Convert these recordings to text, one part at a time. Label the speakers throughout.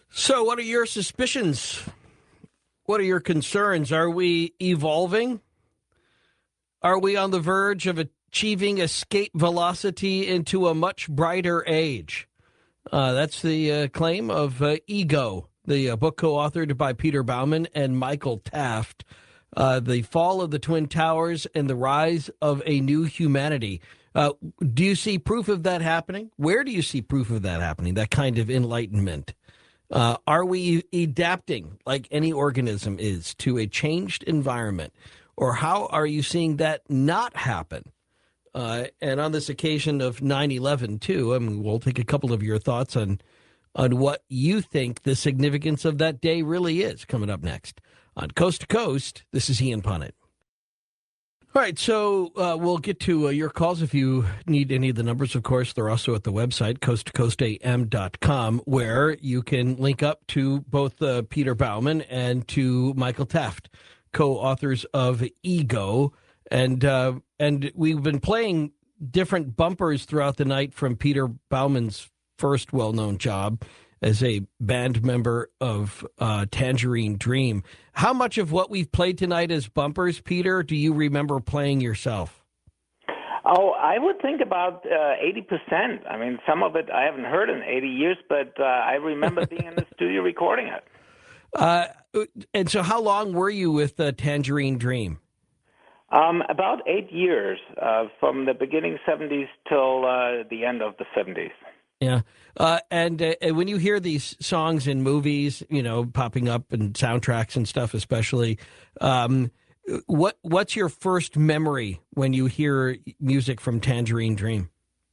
Speaker 1: So, what are your suspicions? What are your concerns? Are we evolving? Are we on the verge of achieving escape velocity into a much brighter age? That's the claim of Ego, the book co-authored by Peter Bauman and Michael Taft. The Fall of the Twin Towers and the Rise of a New Humanity. Do you see proof of that happening? Where do you see proof of that happening, that kind of enlightenment? Are we adapting like any organism is to a changed environment? Or how are you seeing that not happen? And on this occasion of 9/11, too, I mean, we'll take a couple of your thoughts on what you think the significance of that day really is coming up next. On Coast to Coast, this is Ian Punnett. All right, so we'll get to your calls if you need any of the numbers. Of course, they're also at the website, coasttocoastam.com, where you can link up to both Peter Bauman and to Michael Taft, co-authors of Ego. And we've been playing different bumpers throughout the night from Peter Bauman's first well-known job as a band member of Tangerine Dream. How much of what we've played tonight as bumpers, Peter, do you remember playing yourself?
Speaker 2: Oh, I would think about 80%. I mean, some of it I haven't heard in 80 years, but I remember being in the studio recording it.
Speaker 1: And so how long were you with Tangerine Dream?
Speaker 2: About 8 years, from the beginning 70s till the end of the 70s.
Speaker 1: Yeah. And when you hear these songs in movies, you know, popping up in soundtracks and stuff, especially, what's your first memory when you hear music from Tangerine Dream?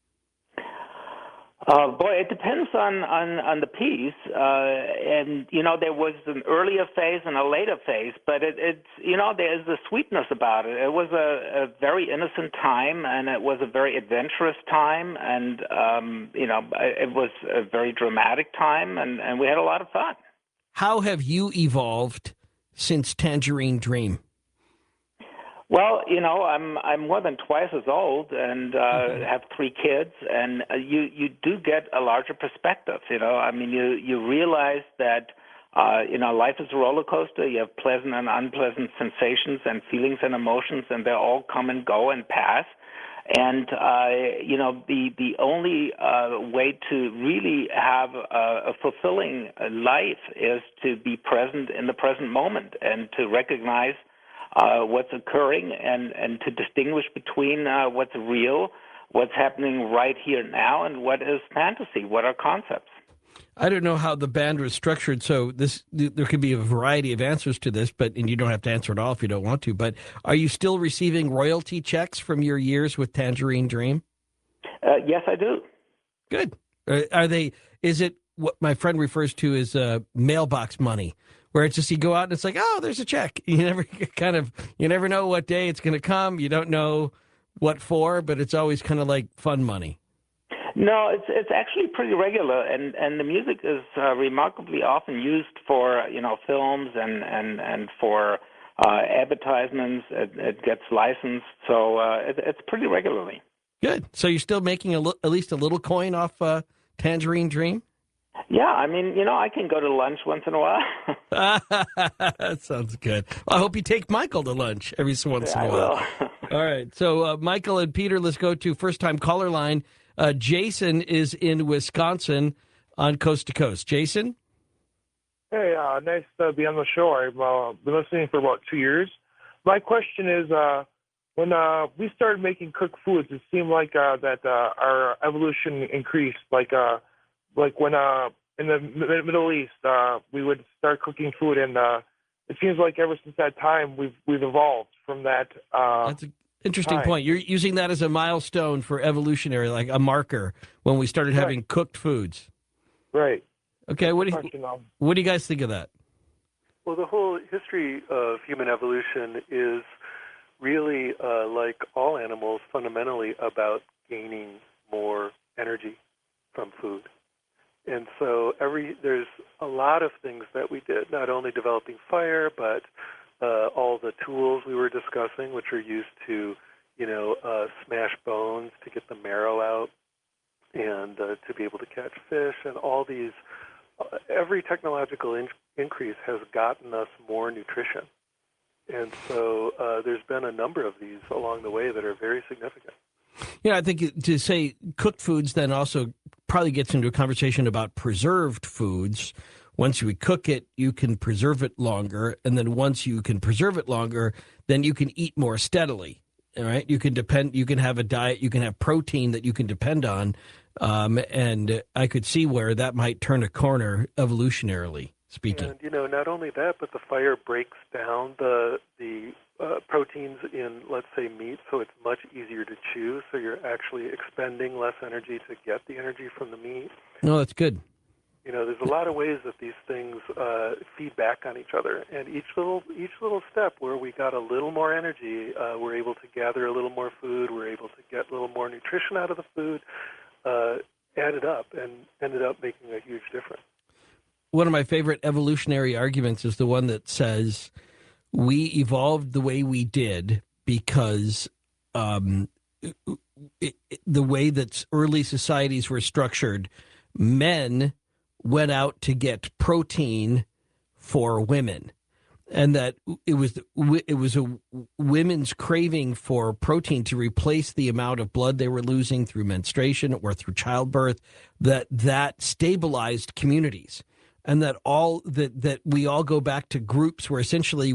Speaker 2: Boy, it depends on the piece, and you know there was an earlier phase and a later phase, but it's you know there's a sweetness about it. It was a very innocent time, and it was a very adventurous time, and you know it was a very dramatic time, and we had a lot of fun.
Speaker 1: How have you evolved since Tangerine Dream?
Speaker 2: Well, you know, I'm more than twice as old and have 3 kids, and you do get a larger perspective. You know, I mean, you realize that you know life is a roller coaster. You have pleasant and unpleasant sensations and feelings and emotions, and they all come and go and pass. And you know, the only way to really have a fulfilling life is to be present in the present moment and to recognize what's occurring and to distinguish between what's real, what's happening right here now, and what is fantasy, what are concepts.
Speaker 1: I don't know how the band was structured, so there could be a variety of answers to this, and you don't have to answer it all if you don't want to, but are you still receiving royalty checks from your years with Tangerine Dream?
Speaker 2: Yes, I do.
Speaker 1: Good. Is it what my friend refers to as mailbox money? Where it's just you go out and it's like, oh, there's a check. You never know what day it's going to come. You don't know what for, but it's always kind of like fun money.
Speaker 2: No, it's actually pretty regular, and the music is remarkably often used for you know films and for advertisements. It gets licensed, so it's pretty regularly.
Speaker 1: Good. So you're still making at least a little coin off Tangerine Dream?
Speaker 2: Yeah, I mean, you know, I can go to lunch once in a while.
Speaker 1: That sounds good. Well, I hope you take Michael to lunch every once in a while.
Speaker 2: I will.
Speaker 1: All right. So, Michael and Peter, let's go to first-time caller line. Jason is in Wisconsin on Coast to Coast. Jason?
Speaker 3: Hey, nice to be on the show. I've been listening for about 2 years. My question is, when we started making cooked foods, it seemed like that our evolution increased. Like when in the Middle East, we would start cooking food, and it seems like ever since that time, we've evolved from that.
Speaker 1: That's an interesting point. You're using that as a milestone for evolutionary, like a marker when we started having cooked foods.
Speaker 3: Right.
Speaker 1: Okay. What do you guys think of that?
Speaker 4: Well, the whole history of human evolution is really, like all animals, fundamentally about gaining more energy from food. And so there's a lot of things that we did, not only developing fire, but all the tools we were discussing, which are used to, smash bones to get the marrow out and to be able to catch fish, and all these every technological increase has gotten us more nutrition. And so there's been a number of these along the way that are very significant.
Speaker 1: I think to say cooked foods then also probably gets into a conversation about preserved foods. Once you cook it, you can preserve it longer. And then once you can preserve it longer, then you can eat more steadily. All right. You can have a diet, you can have protein that you can depend on. And I could see where that might turn a corner evolutionarily speaking.
Speaker 4: And, not only that, but the fire breaks down the proteins in, let's say, meat, so it's much easier to chew. So you're actually expending less energy to get the energy from the meat.
Speaker 1: No, that's good.
Speaker 4: There's a lot of ways that these things feed back on each other, and each little step where we got a little more energy, we're able to gather a little more food, we're able to get a little more nutrition out of the food, added up and ended up making a huge difference.
Speaker 1: One of my favorite evolutionary arguments is the one that says we evolved the way we did because the way that early societies were structured, men went out to get protein for women, and that it was a women's craving for protein to replace the amount of blood they were losing through menstruation or through childbirth, that stabilized communities, and that we all go back to groups where essentially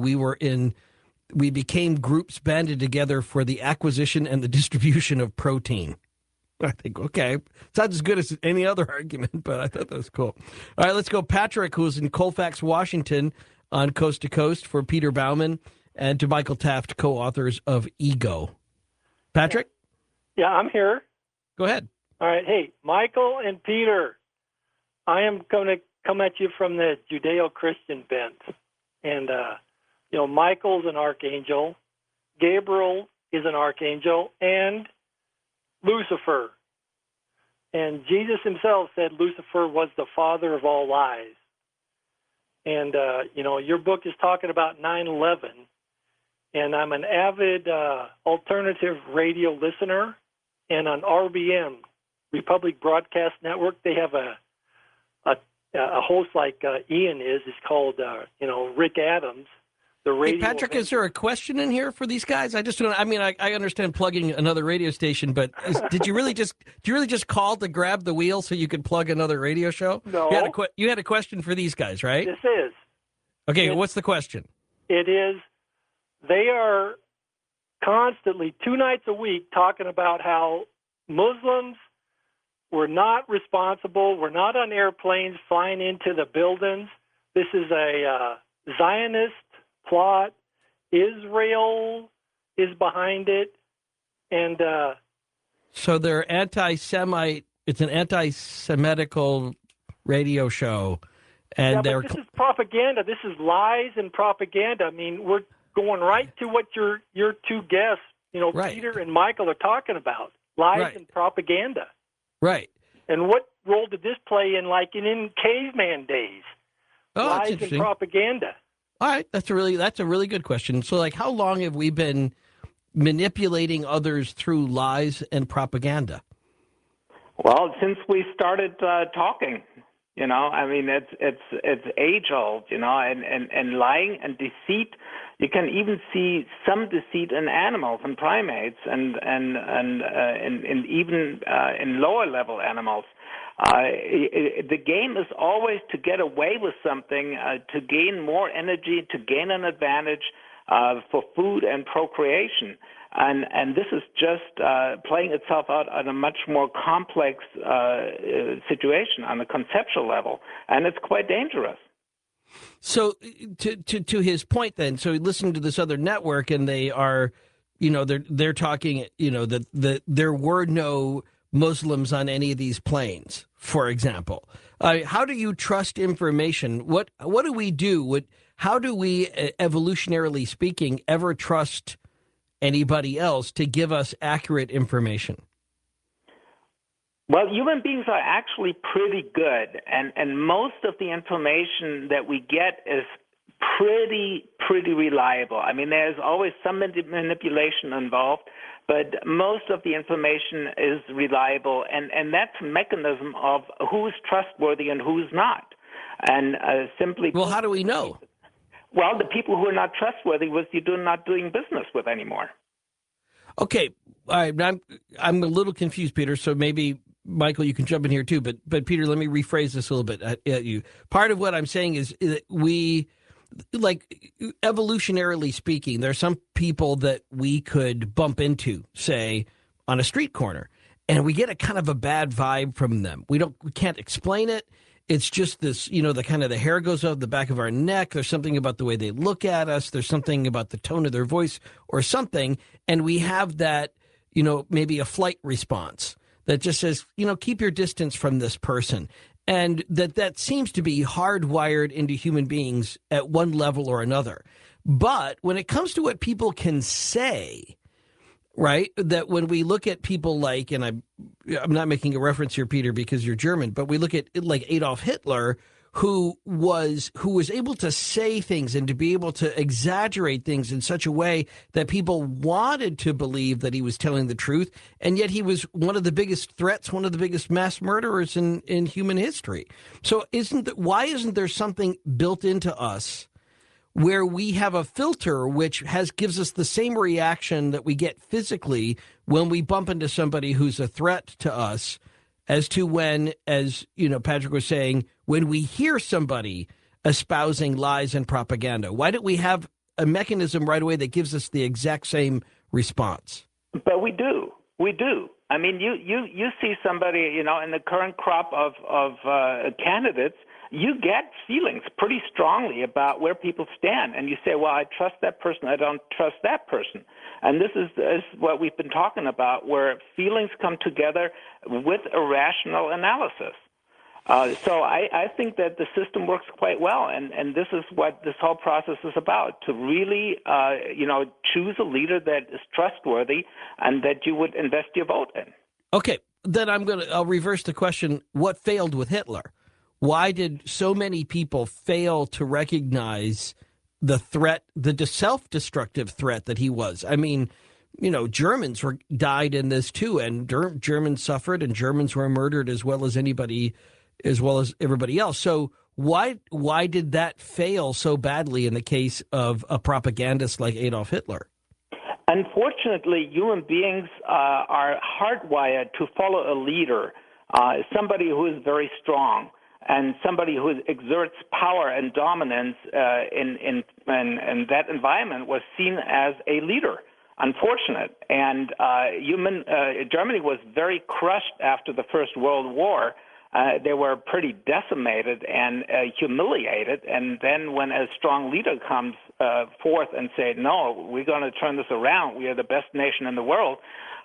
Speaker 1: we became groups banded together for the acquisition and the distribution of protein. I think, okay, it's not as good as any other argument, but I thought that was cool. All right, let's go. Patrick, who's in Colfax, Washington, on Coast to Coast for Peter Bauman, and to Michael Taft, co-authors of Ego. Patrick?
Speaker 5: Yeah, I'm here.
Speaker 1: Go ahead.
Speaker 5: All right. Hey, Michael and Peter, I am going to come at you from the Judeo-Christian bent. And, Michael's an archangel, Gabriel is an archangel, and Lucifer. And Jesus himself said Lucifer was the father of all lies. And, your book is talking about 9/11, and I'm an avid alternative radio listener. And on RBN, Republic Broadcast Network, they have a host like Ian is called, Rick Adams.
Speaker 1: Hey, Patrick, is there a question in here for these guys? I just don't. I mean, I understand plugging another radio station, but do you really just call to grab the wheel so you could plug another radio show?
Speaker 5: No.
Speaker 1: You had a question for these guys, right?
Speaker 5: This is.
Speaker 1: Okay, what's the question?
Speaker 5: It is. They are constantly 2 nights a week talking about how Muslims were not responsible. We're not on airplanes flying into the buildings. This is a Zionist plot. Israel is behind it, and
Speaker 1: so they're anti-Semite. It's an anti-Semitical radio show, and
Speaker 5: but this is propaganda. This is lies and propaganda. I mean, we're going right to what your two guests,
Speaker 1: right.
Speaker 5: Peter and Michael, are talking about: lies
Speaker 1: right.
Speaker 5: and propaganda.
Speaker 1: Right.
Speaker 5: And what role did this play in caveman days? Lies and propaganda.
Speaker 1: All right, that's a really good question. So, how long have we been manipulating others through lies and propaganda?
Speaker 2: Well, since we started talking, it's age old, and lying and deceit. You can even see some deceit in animals and primates, and even in lower level animals. The game is always to get away with something, to gain more energy, to gain an advantage for food and procreation. And this is just playing itself out on a much more complex situation on a conceptual level, and it's quite dangerous.
Speaker 1: So to his point then, so listening to this other network, and they are, they're talking, that there were no Muslims on any of these planes, for example. How do you trust information? What do we do? How do we, evolutionarily speaking, ever trust anybody else to give us accurate information?
Speaker 2: Well, human beings are actually pretty good, and most of the information that we get is pretty reliable. I mean, there's always some manipulation involved, but most of the information is reliable, and that's a mechanism of who's trustworthy and who's not. And simply
Speaker 1: Well,
Speaker 2: put,
Speaker 1: how do we know?
Speaker 2: well, the people who are not trustworthy was you do not doing business with anymore.
Speaker 1: Okay, I'm a little confused, Peter. So maybe Michael, you can jump in here too. But Peter, let me rephrase this a little bit at you. Part of what I'm saying is that we, like, evolutionarily speaking, there are some people that we could bump into, say, on a street corner, and we get a kind of a bad vibe from them. We can't explain it. It's just this, the kind of the hair goes up the back of our neck. There's something about the way they look at us. There's something about the tone of their voice or something. And we have that, maybe a flight response that just says, keep your distance from this person. And that seems to be hardwired into human beings at one level or another. But when it comes to what people can say, right, that when we look at people like, and I'm not making a reference here, Peter, because you're German, but we look at like Adolf Hitler, who was able to say things and to be able to exaggerate things in such a way that people wanted to believe that he was telling the truth, and yet he was one of the biggest threats, one of the biggest mass murderers in human history. So why isn't there something built into us where we have a filter which gives us the same reaction that we get physically when we bump into somebody who's a threat to us, as to when, as Patrick was saying, when we hear somebody espousing lies and propaganda? Why don't we have a mechanism right away that gives us the exact same response?
Speaker 2: But we do. I mean, you see somebody, in the current crop of candidates, you get feelings pretty strongly about where people stand. And you say, well, I trust that person, I don't trust that person. And this is what we've been talking about, where feelings come together with a rational analysis. So I think that the system works quite well, and this is what this whole process is about, to really, choose a leader that is trustworthy and that you would invest your vote in. Okay,
Speaker 1: then I'll reverse the question. What failed with Hitler? Why did so many people fail to recognize the threat, the self-destructive threat that he was? I mean, Germans died in this too, and Germans suffered, and Germans were murdered as well as everybody else. So why did that fail so badly in the case of a propagandist like Adolf Hitler?
Speaker 2: Unfortunately, human beings are hardwired to follow a leader, somebody who is very strong, and somebody who exerts power and dominance in that environment was seen as a leader. Unfortunate. And Germany was very crushed after the First World War. They were pretty decimated and humiliated. And then when a strong leader comes forth and say, no, we're going to turn this around, we are the best nation in the world,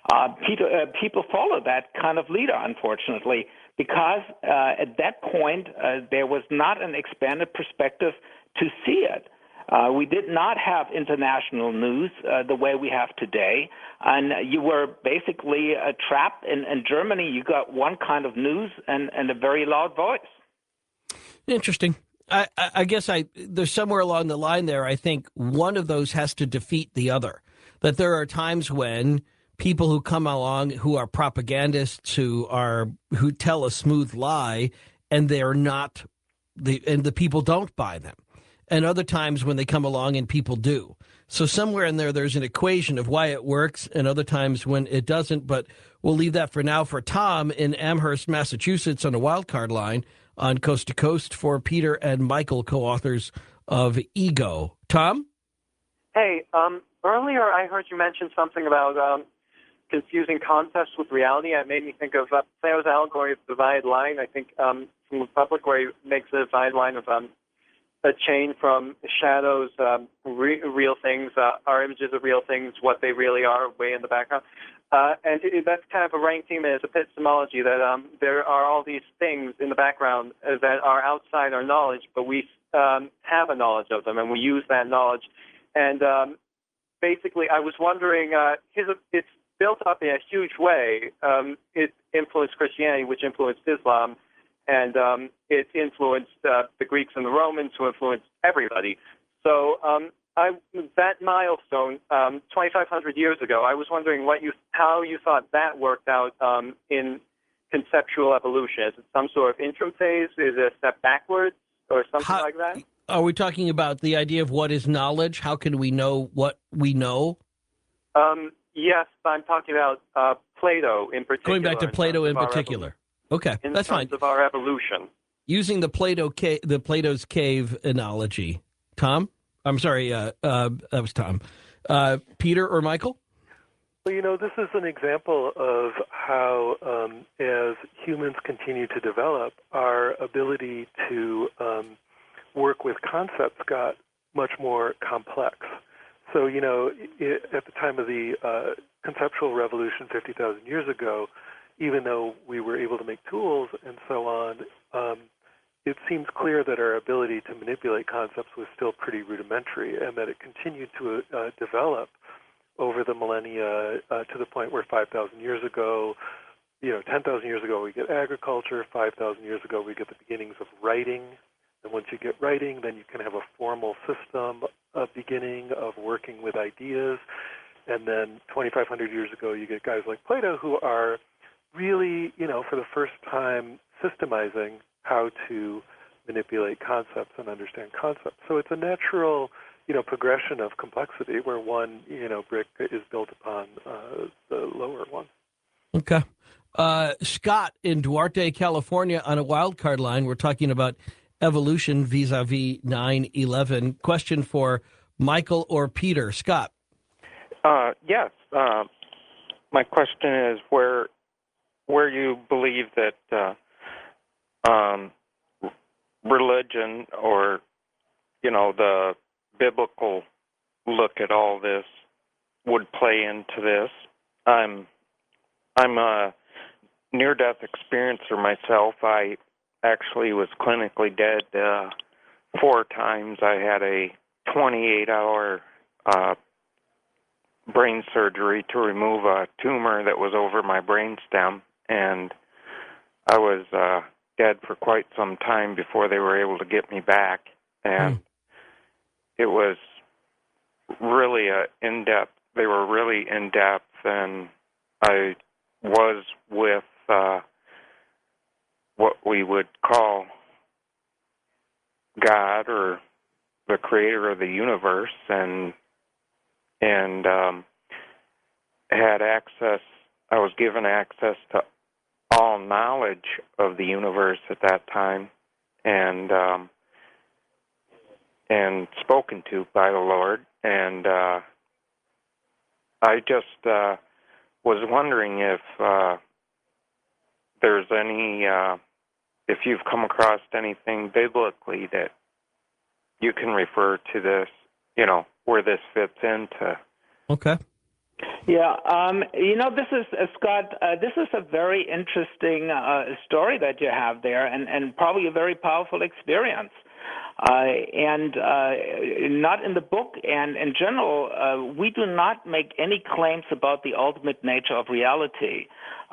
Speaker 2: people follow that kind of leader, unfortunately, because at that point there was not an expanded perspective to see it. We did not have international news the way we have today, and you were basically trapped in Germany. You got one kind of news and a very loud voice.
Speaker 1: Interesting. I guess there's somewhere along the line there, I think one of those has to defeat the other. That there are times when people who come along who are propagandists, who tell a smooth lie, and they're not, and the people don't buy them. And other times when they come along and people do. So somewhere in there's an equation of why it works, and other times when it doesn't. But we'll leave that for now. For Tom in Amherst, Massachusetts, on a wildcard line on Coast to Coast, for Peter and Michael, co-authors of Ego. Tom?
Speaker 6: Hey, earlier I heard you mention something about confusing concepts with reality. It made me think of Plato's allegory of the divided line. I think from the Republic, where he makes a divided line of a chain from shadows, real things, our images of real things, what they really are, way in the background. And that's kind of a running theme in epistemology, that there are all these things in the background that are outside our knowledge, but we have a knowledge of them, and we use that knowledge. And basically, I was wondering, it's built up in a huge way. It influenced Christianity, which influenced Islam, and it influenced the Greeks and the Romans, who influenced everybody. So that milestone, 2,500 years ago, I was wondering how you thought that worked out in conceptual evolution. Is it some sort of interim phase? Is it a step backwards? something like that.
Speaker 1: Are we talking about the idea of what is knowledge? How can we know what we know?
Speaker 6: Yes, I'm talking about Plato in particular.
Speaker 1: Going back to Plato in particular. Okay, that's fine.
Speaker 6: In terms of our evolution.
Speaker 1: Using the Plato's cave analogy. Tom? I'm sorry, that was Tom. Peter or Michael?
Speaker 4: Well, this is an example of how, as humans continue to develop, our ability to work with concepts got much more complex. So, at the time of the conceptual revolution 50,000 years ago, even though we were able to make tools and so on, it seems clear that our ability to manipulate concepts was still pretty rudimentary, and that it continued to develop over the millennia to the point where 5,000 years ago, 10,000 years ago we get agriculture, 5,000 years ago we get the beginnings of writing, and once you get writing, then you can have a formal system, a beginning of working with ideas, and then 2,500 years ago you get guys like Plato who are really, for the first time systemizing how to manipulate concepts and understand concepts. So it's a natural, progression of complexity where one, brick is built upon the lower one.
Speaker 1: Okay. Scott in Duarte, California, on a wild card line. We're talking about evolution vis-a-vis 9/11. Question for Michael or Peter. Scott.
Speaker 7: Yes. My question is where you believe that religion or, the biblical look at all this would play into this. I'm a near-death experiencer myself. I actually was clinically dead 4 times. I had a 28-hour brain surgery to remove a tumor that was over my brainstem, and I was dead for quite some time before they were able to get me back. And it was really in-depth. They were really in-depth, and I was with what we would call God or the creator of the universe, and had access. I was given access to all knowledge of the universe at that time, and spoken to by the Lord. And I just was wondering if there's any, if you've come across anything biblically that you can refer to this, where this fits into.
Speaker 1: Okay.
Speaker 2: Yeah, this is, Scott, this is a very interesting story that you have there, and probably a very powerful experience. And not in the book, and in general, we do not make any claims about the ultimate nature of reality.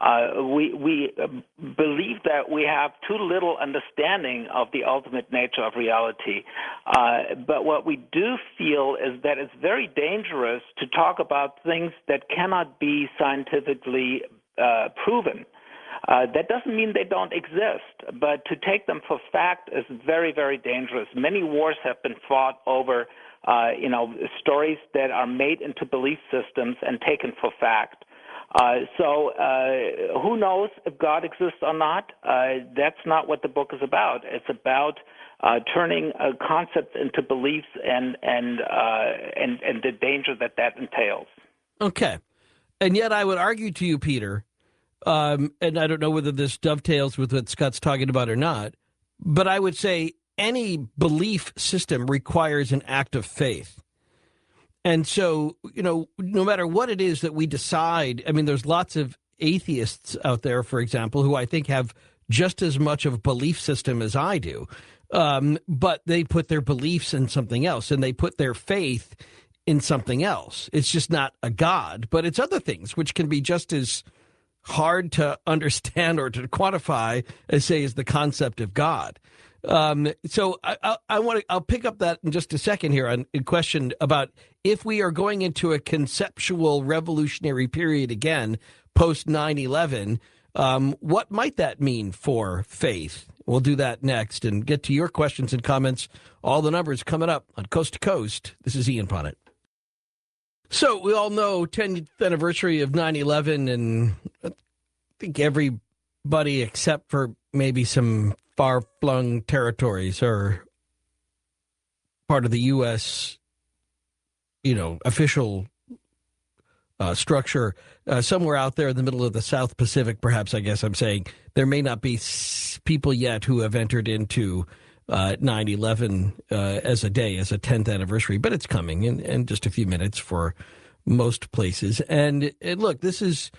Speaker 2: We believe that we have too little understanding of the ultimate nature of reality. But what we do feel is that it's very dangerous to talk about things that cannot be scientifically proven. That doesn't mean they don't exist, but to take them for fact is very, very dangerous. Many wars have been fought over, stories that are made into belief systems and taken for fact. So who knows if God exists or not? That's not what the book is about. It's about turning concepts into beliefs and the danger that entails.
Speaker 1: Okay. And yet I would argue to you, Peter, and I don't know whether this dovetails with what Scott's talking about or not, but I would say any belief system requires an act of faith. And so, no matter what it is that we decide, I mean, there's lots of atheists out there, for example, who I think have just as much of a belief system as I do, but they put their beliefs in something else, and they put their faith in something else. It's just not a God, but it's other things, which can be just as hard to understand or to quantify as, say, is the concept of God. So I'll pick up that in just a second here on a question about if we are going into a conceptual revolutionary period again, post 9/11, what might that mean for faith? We'll do that next and get to your questions and comments. All the numbers coming up on Coast to Coast. This is Ian Punnett. So we all know 10th anniversary of 9/11, and I think everybody except for maybe some far-flung territories or part of the U.S., official structure somewhere out there in the middle of the South Pacific, perhaps, I guess I'm saying, there may not be people yet who have entered into 9/11 as a day, as a 10th anniversary, but it's coming in just a few minutes for most places. And look, this is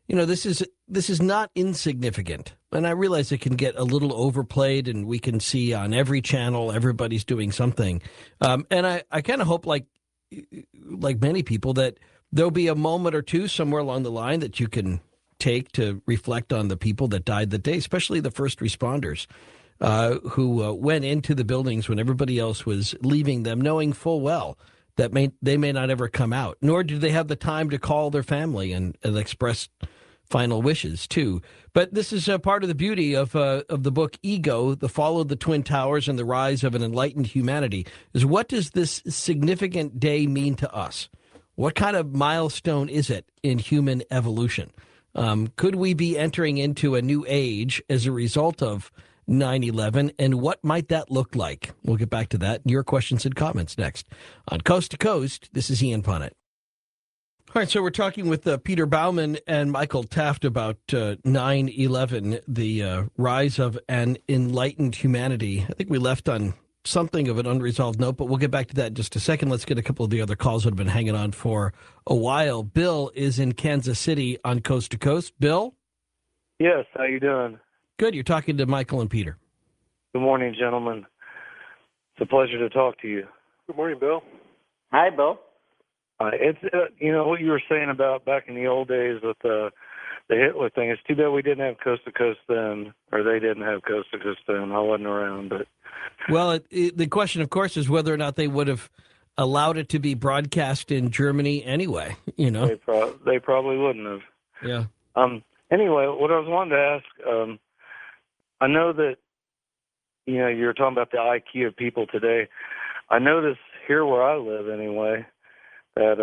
Speaker 1: not insignificant. And I realize it can get a little overplayed, and we can see on every channel everybody's doing something. And I kind of hope, like many people, that there'll be a moment or two somewhere along the line that you can take to reflect on the people that died that day, especially the first responders who went into the buildings when everybody else was leaving them, knowing full well that they may not ever come out, nor did they have the time to call their family and express final wishes, too. But this is part of the beauty of the book Ego, The Fall of the Twin Towers and the Rise of an Enlightened Humanity, is what does this significant day mean to us? What kind of milestone is it in human evolution? Could we be entering into a new age as a result of 9/11, and what might that look like? We'll get back to that. Your questions and comments next on Coast to Coast. This is Ian Punnett. All right, so we're talking with Peter Bauman and Michael Taft about 9/11, the rise of an enlightened humanity. I think we left on something of an unresolved note, but we'll get back to that in just a second. Let's get a couple of the other calls that have been hanging on for a while. Bill is in Kansas City on Coast to Coast. Bill?
Speaker 8: Yes, how you doing?
Speaker 1: Good. You're talking to Michael and Peter.
Speaker 8: Good morning, gentlemen. It's a pleasure to talk to you.
Speaker 4: Good morning, Bill.
Speaker 2: Hi, Bill.
Speaker 8: It's what you were saying about back in the old days with the Hitler thing. It's too bad we didn't have Coast to Coast then, or they didn't have Coast to Coast then. I wasn't around, but
Speaker 1: well, the question, of course, is whether or not they would have allowed it to be broadcast in Germany anyway.
Speaker 8: They probably wouldn't have.
Speaker 1: Yeah.
Speaker 8: Anyway, what I was wanting to ask, I know that you were talking about the IQ of people today. I notice here where I live, anyway, that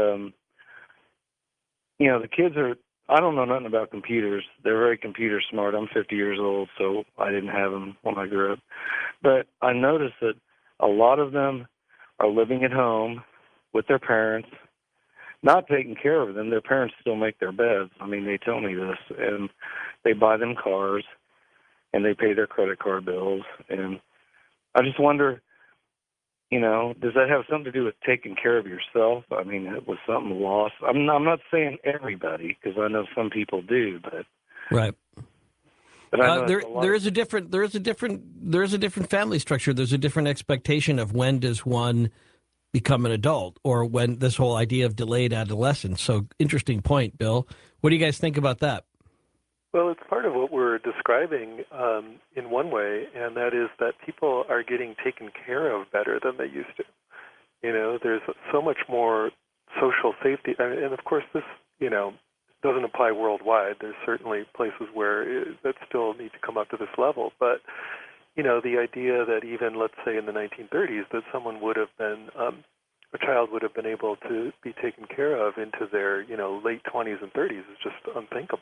Speaker 8: the kids are. I don't know nothing about computers. They're very computer smart. I'm 50 years old, so I didn't have them when I grew up. But I noticed that a lot of them are living at home with their parents, not taking care of them. Their parents still make their beds. I mean, they tell me this. And they buy them cars, and they pay their credit card bills. And I just wonder, does that have something to do with taking care of yourself? I mean, was something lost? I'm not saying everybody, because I know some people do, but
Speaker 1: right.
Speaker 8: But I know
Speaker 1: there is a different family structure. There's a different expectation of when does one become an adult, or when this whole idea of delayed adolescence. So interesting point, Bill. What do you guys think about that?
Speaker 4: Well, it's part of what we're describing in one way, and that is that people are getting taken care of better than they used to. There's so much more social safety, and of course this, doesn't apply worldwide. There's certainly places where that still need to come up to this level, but the idea that even, let's say, in the 1930s, that someone would have been, a child would have been able to be taken care of into their, late 20s and 30s is just unthinkable.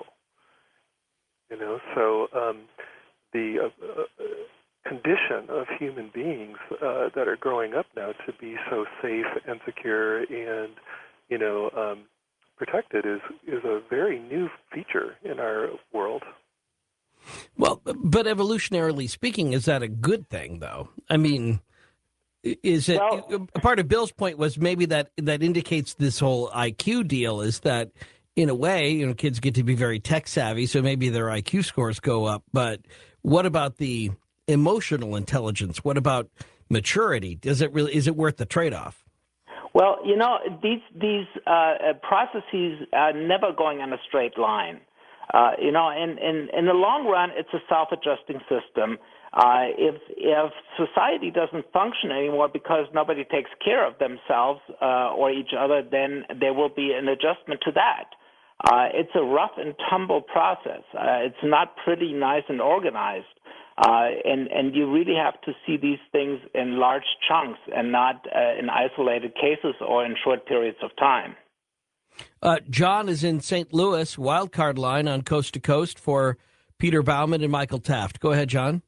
Speaker 4: So the condition of human beings that are growing up now to be so safe and secure and, protected is a very new feature in our world.
Speaker 1: Well, but evolutionarily speaking, is that a good thing, though? I mean, is it part of Bill's point was maybe that indicates this whole IQ deal is that, in a way, kids get to be very tech savvy, so maybe their IQ scores go up. But what about the emotional intelligence? What about maturity? Is it worth the trade-off?
Speaker 2: Well, these processes are never going on a straight line. In the long run, it's a self-adjusting system. If society doesn't function anymore because nobody takes care of themselves or each other, then there will be an adjustment to that. It's a rough and tumble process. It's not pretty nice and organized. And you really have to see these things in large chunks and not in isolated cases or in short periods of time.
Speaker 1: John is in St. Louis, wildcard line on Coast to Coast for Peter Bauman and Michael Taft. Go ahead, John.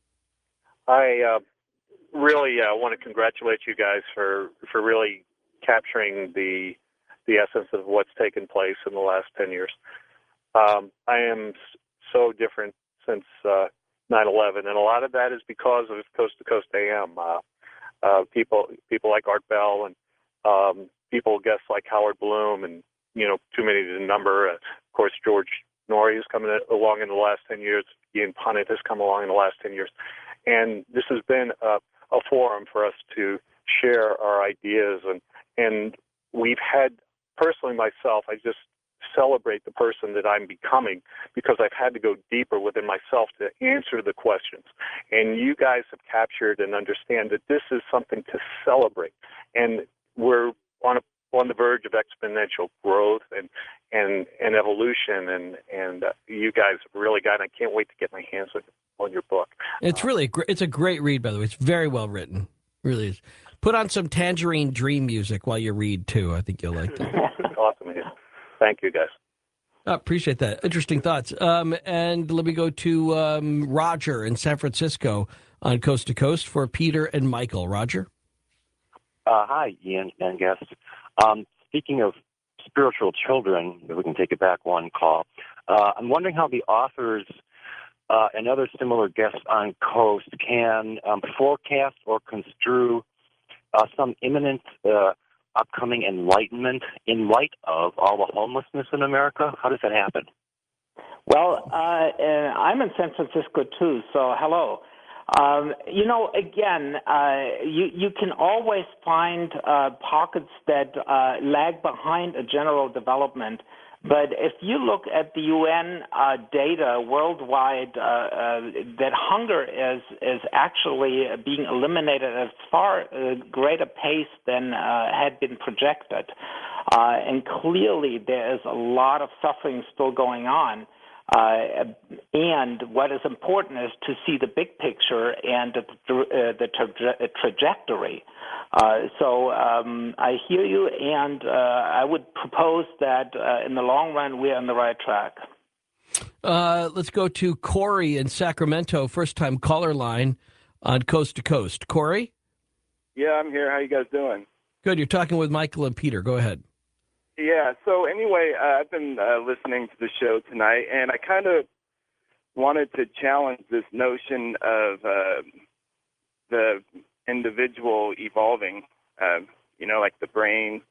Speaker 9: I really want to congratulate you guys for really capturing the essence of what's taken place in the last 10 years. I am so different since 9/11, and a lot of that is because of Coast to Coast AM. People like Art Bell and guests like Howard Bloom, and too many to number. Of course, George Norrie is coming along in the last 10 years. Ian Punnett has come along in the last 10 years, and this has been a forum for us to share our ideas. And we've had, personally myself, I just celebrate the person that I'm becoming because I've had to go deeper within myself to answer the questions. And you guys have captured and understand that this is something to celebrate. And we're on the verge of exponential growth and evolution. And you guys have really got, I can't wait to get my hands on your book.
Speaker 1: It's really it's a great read, by the way. It's very well written. Really is. Put on some Tangerine Dream music while you read, too. I think you'll like that.
Speaker 9: Awesome. Thank you, guys.
Speaker 1: Appreciate that. Interesting thoughts. And let me go to Roger in San Francisco on Coast to Coast for Peter and Michael. Roger?
Speaker 10: Hi, Ian and guests. Speaking of spiritual children, if we can take it back one call, I'm wondering how the authors and other similar guests on Coast can forecast or construe some imminent upcoming enlightenment in light of all the homelessness in America. How does that happen?
Speaker 2: Well, I'm in San Francisco too, so hello. Again, you can always find pockets that lag behind a general development. But if you look at the UN data worldwide, that hunger is actually being eliminated at far greater pace than had been projected. And clearly there is a lot of suffering still going on. And what is important is to see the big picture and the trajectory. So I hear you, and I would propose that in the long run, we're on the right track.
Speaker 1: Let's go to Corey in Sacramento, first-time caller line on Coast to Coast. Corey?
Speaker 11: Yeah, I'm here. How you guys doing?
Speaker 1: Good. You're talking with Michael and Peter. Go ahead.
Speaker 11: Yeah, so anyway, I've been listening to the show tonight, and I kind of wanted to challenge this notion of the individual evolving, like the brain.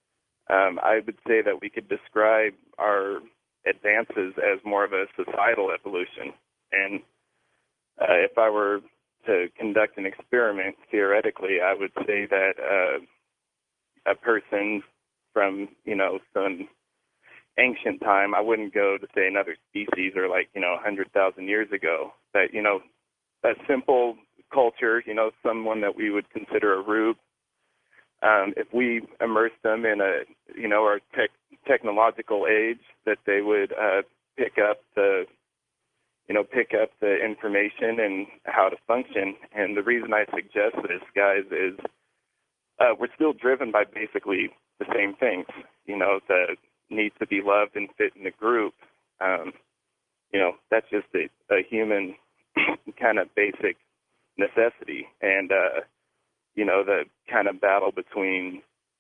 Speaker 11: I would say that we could describe our advances as more of a societal evolution. And if I were to conduct an experiment, theoretically, I would say that a person from, some ancient time, I wouldn't go to, say, another species or 100,000 years ago. But, a simple culture, someone that we would consider a rube, if we immerse them in our technological age, that they would pick up the information and how to function. And the reason I suggest this, guys, is we're still driven by basically the same things, the need to be loved and fit in a group. That's just a human kind of basic necessity. And, the kind of battle between,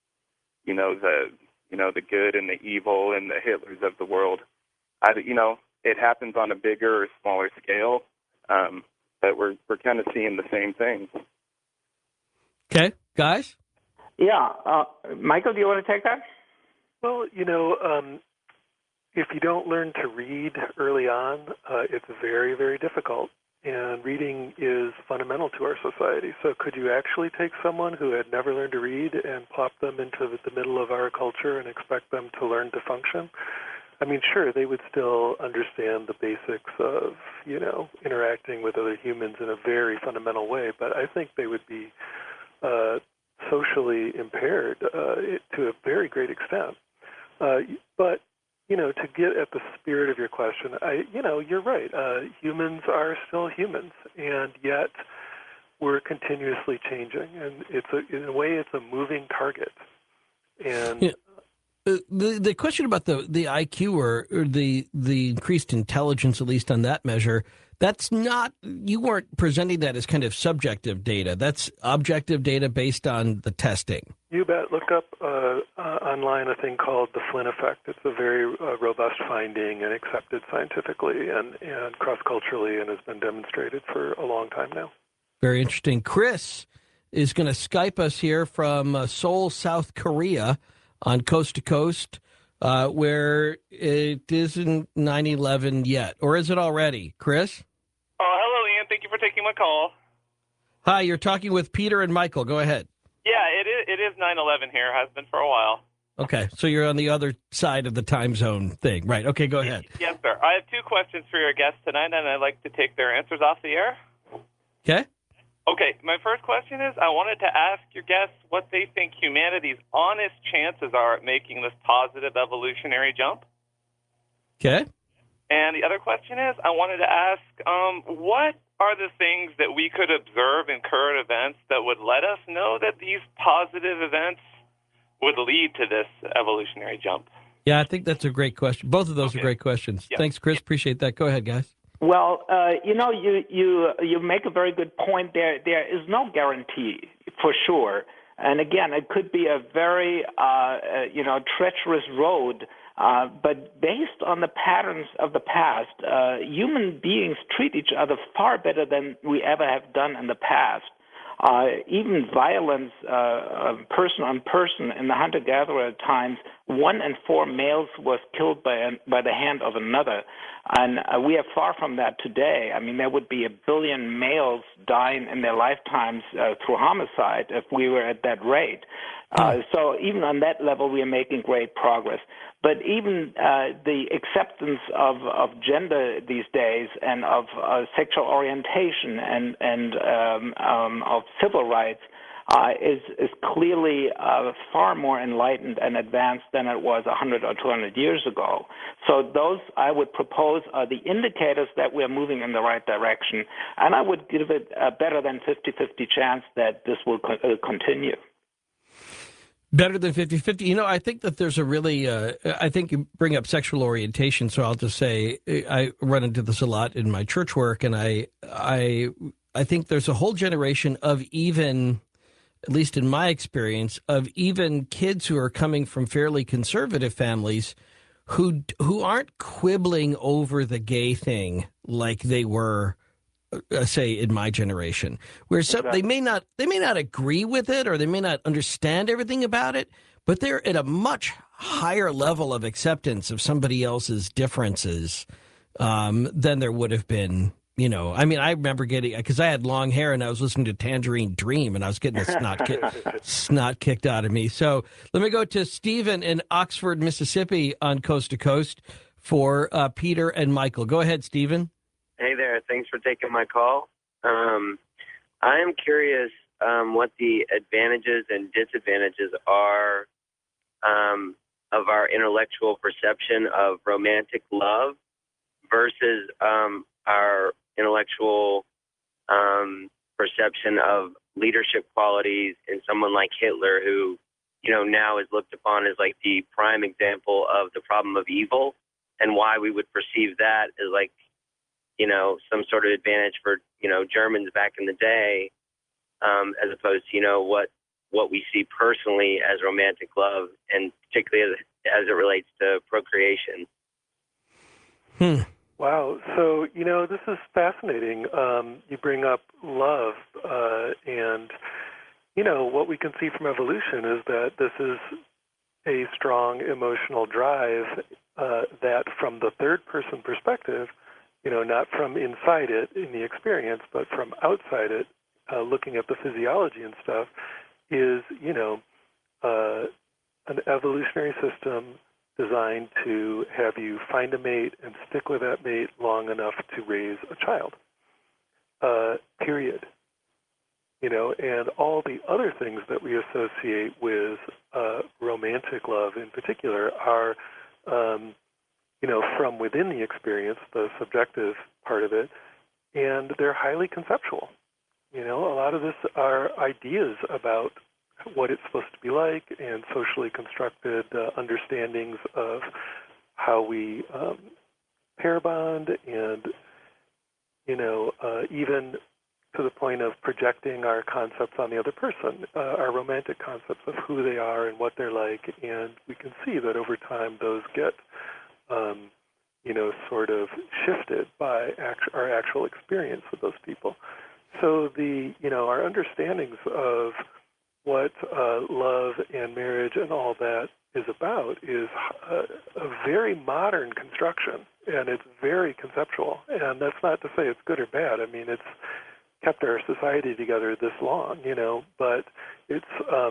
Speaker 11: the good and the evil and the Hitlers of the world, it happens on a bigger or smaller scale, but we're kind of seeing the same things.
Speaker 1: Okay, guys?
Speaker 2: Yeah. Michael, do you want to take that?
Speaker 4: Well, if you don't learn to read early on, it's very, very difficult. And reading is fundamental to our society. So could you actually take someone who had never learned to read and plop them into the middle of our culture and expect them to learn to function? I mean, sure, they would still understand the basics of, interacting with other humans in a very fundamental way, but I think they would be socially impaired to a very great extent. But to get at the spirit of your question, you're right. Humans are still humans, and yet we're continuously changing, and in a way, it's a moving target. And
Speaker 1: yeah. The question about the IQ or the increased intelligence, at least on that measure, that's not, you weren't presenting that as kind of subjective data. That's objective data based on the testing.
Speaker 4: You bet. Look up online a thing called the Flynn effect. It's a very robust finding and accepted scientifically and cross-culturally, and has been demonstrated for a long time now.
Speaker 1: Very interesting. Chris is going to Skype us here from Seoul, South Korea, on Coast to Coast, where it isn't 9/11 yet. Or is it already? Chris?
Speaker 12: Oh, hello, Ian. Thank you for taking my call.
Speaker 1: Hi, you're talking with Peter and Michael. Go ahead.
Speaker 12: Yeah, it is 9/11 here. Has been for a while.
Speaker 1: Okay, so you're on the other side of the time zone thing. Right, okay, go ahead.
Speaker 12: Yes, sir. I have two questions for your guests tonight, and I'd like to take their answers off the air.
Speaker 1: Okay.
Speaker 12: Okay, my first question is, I wanted to ask your guests what they think humanity's honest chances are at making this positive evolutionary jump.
Speaker 1: Okay.
Speaker 12: And the other question is, I wanted to ask, what are the things that we could observe in current events that would let us know that these positive events would lead to this evolutionary jump?
Speaker 1: Yeah, I think that's a great question. Both of those are great questions.
Speaker 12: Yeah.
Speaker 1: Thanks, Chris. Appreciate that. Go ahead, guys.
Speaker 2: Well, you make a very good point there. There is no guarantee for sure. And again, it could be a very, treacherous road. But based on the patterns of the past, human beings treat each other far better than we ever have done in the past. Even violence, person on person, in the hunter-gatherer times, 1 in 4 males was killed by the hand of another. And we are far from that today. I mean, there would be 1 billion males dying in their lifetimes through homicide if we were at that rate. So even on that level, we are making great progress. But even the acceptance of gender these days and of sexual orientation and of civil rights is clearly far more enlightened and advanced than it was 100 or 200 years ago. So those, I would propose, are the indicators that we're moving in the right direction. And I would give it a better than 50-50 chance that this will continue.
Speaker 1: Better than 50-50. I think that there's a really, I think you bring up sexual orientation, so I'll just say I run into this a lot in my church work, and I think there's a whole generation of even, at least in my experience, of even kids who are coming from fairly conservative families who aren't quibbling over the gay thing like they were, say, in my generation, where they may not agree with it or they may not understand everything about it, but they're at a much higher level of acceptance of somebody else's differences than there would have been. I mean, I remember because I had long hair and I was listening to Tangerine Dream and I was getting the snot kicked out of me. So let me go to Stephen in Oxford, Mississippi on Coast to Coast for Peter and Michael. Go ahead, Stephen.
Speaker 13: Hey there. Thanks for taking my call. I am curious what the advantages and disadvantages are of our intellectual perception of romantic love versus our intellectual perception of leadership qualities in someone like Hitler, who, now is looked upon as like the prime example of the problem of evil, and why we would perceive that as like, some sort of advantage for, Germans back in the day, as opposed to, what we see personally as romantic love, and particularly as it relates to procreation.
Speaker 4: Wow. So, this is fascinating. You bring up love, and, what we can see from evolution is that this is a strong emotional drive that from the third-person perspective, not from inside it in the experience, but from outside it, looking at the physiology and stuff, is, an evolutionary system designed to have you find a mate and stick with that mate long enough to raise a child, period. And all the other things that we associate with romantic love in particular are from within the experience, the subjective part of it, and they're highly conceptual. A lot of this are ideas about what it's supposed to be like and socially constructed understandings of how we pair bond and, even to the point of projecting our concepts on the other person, our romantic concepts of who they are and what they're like. And we can see that over time those get, sort of shifted by our actual experience with those people. So our understandings of what love and marriage and all that is about is a very modern construction, and it's very conceptual. And that's not to say it's good or bad. I mean, it's kept our society together this long, but it's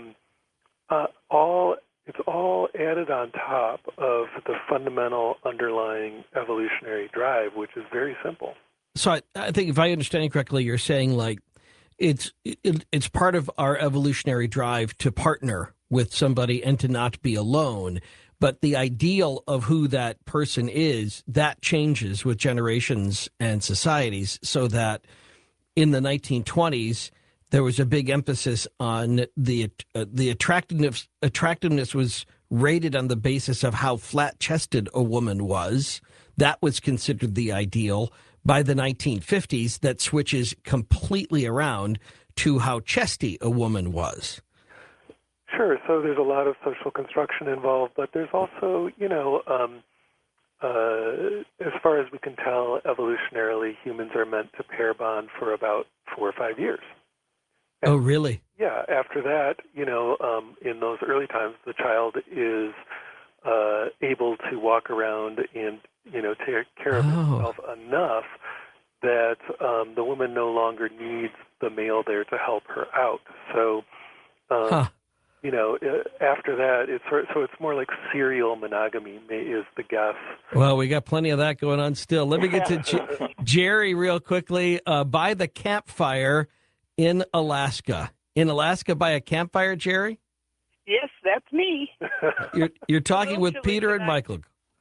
Speaker 4: all added on top of the fundamental underlying evolutionary drive, which is very simple.
Speaker 1: So I think if I understand you correctly, you're saying like it's part of our evolutionary drive to partner with somebody and to not be alone. But the ideal of who that person is, that changes with generations and societies, so that in the 1920s, there was a big emphasis on the attractiveness. Attractiveness was rated on the basis of how flat-chested a woman was. That was considered the ideal. By the 1950s, that switches completely around to how chesty a woman was.
Speaker 4: Sure. So there's a lot of social construction involved, but there's also, as far as we can tell, evolutionarily, humans are meant to pair bond for about 4 or 5 years. And
Speaker 1: oh, really?
Speaker 4: Yeah. After that, in those early times, the child is able to walk around and, take care of himself enough that the woman no longer needs the male there to help her out. So, after that, it's more like serial monogamy is the guess.
Speaker 1: Well, we got plenty of that going on still. Let me get to Jerry real quickly. By the campfire in Alaska. In Alaska by a campfire, Jerry?
Speaker 14: Yes, that's me.
Speaker 1: You're talking with Peter and Michael.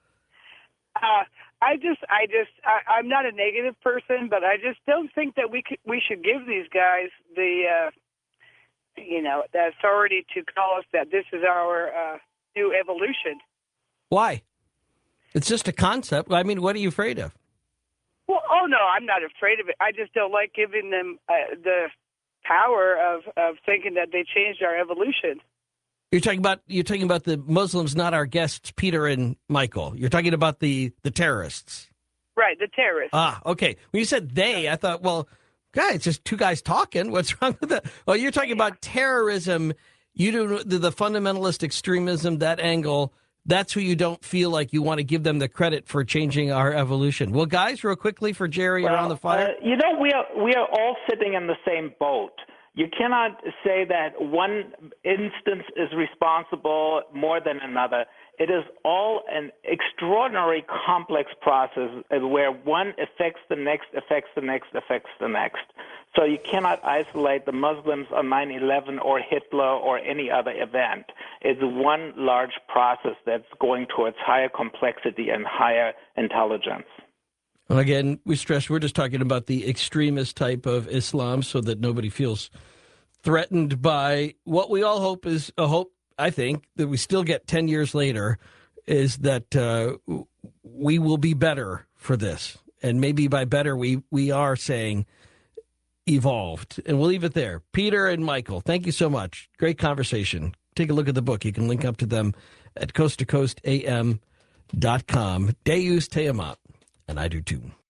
Speaker 14: I'm not a negative person, but I just don't think that we should give these guys the authority to call us that this is our new evolution.
Speaker 1: Why? It's just a concept. I mean, what are you afraid of?
Speaker 14: Well, no, I'm not afraid of it. I just don't like giving them the power of thinking that they changed our evolution.
Speaker 1: You're talking about the Muslims, not our guests, Peter and Michael. You're talking about the terrorists.
Speaker 14: Right, the terrorists.
Speaker 1: Ah, okay. When you said they, I thought, well, God, it's just two guys talking. What's wrong with that? Well, you're talking about terrorism. You do the fundamentalist extremism, that angle. That's who you don't feel like you want to give them the credit for changing our evolution. Well, guys, real quickly for Jerry around the fire.
Speaker 2: We are all sitting in the same boat. You cannot say that one instance is responsible more than another. It is all an extraordinary complex process where one affects the next, affects the next, affects the next. So you cannot isolate the Muslims on 9/11 or Hitler or any other event. It's one large process that's going towards higher complexity and higher intelligence.
Speaker 1: And again, we stress we're just talking about the extremist type of Islam so that nobody feels threatened by what we all hope is a hope, I think, that we still get 10 years later, is that we will be better for this. And maybe by better, we are saying evolved. And we'll leave it there. Peter and Michael, thank you so much. Great conversation. Take a look at the book. You can link up to them at coasttocoastam.com. Deus te amat. And I do too.